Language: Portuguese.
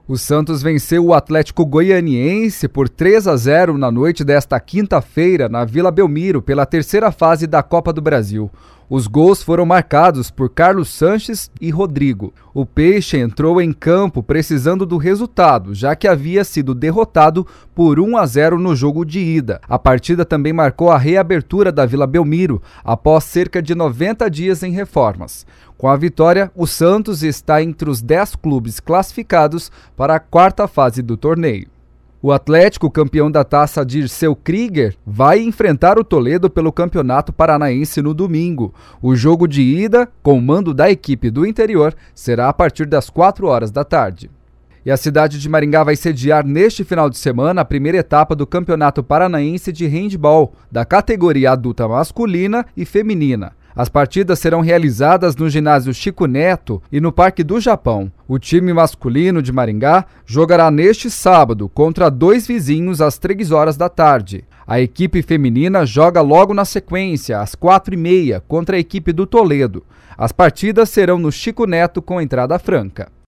O Santos venceu o Atlético Goianiense por 3-0 na noite desta quinta-feira na Vila Belmiro pela terceira fase da Copa do Brasil. Os gols foram marcados por Carlos Sanches e Rodrigo. O Peixe entrou em campo precisando do resultado, já que havia sido derrotado por 1-0 no jogo de ida. A partida também marcou a reabertura da Vila Belmiro, após cerca de 90 dias em reformas. Com a vitória, o Santos está entre os 10 clubes classificados para a quarta fase do torneio. O Atlético, campeão da taça Dirceu Krieger, vai enfrentar o Toledo pelo Campeonato Paranaense no domingo. O jogo de ida, com mando da equipe do interior, será a partir das 4 horas da tarde. E a cidade de Maringá vai sediar neste final de semana a primeira etapa do Campeonato Paranaense de Handebol, da categoria adulta masculina e feminina. As partidas serão realizadas no ginásio Chico Neto e no Parque do Japão. O time masculino de Maringá jogará neste sábado contra 2 vizinhos às 3 horas da tarde. A equipe feminina joga logo na sequência, às 4h30, contra a equipe do Toledo. As partidas serão no Chico Neto com entrada franca.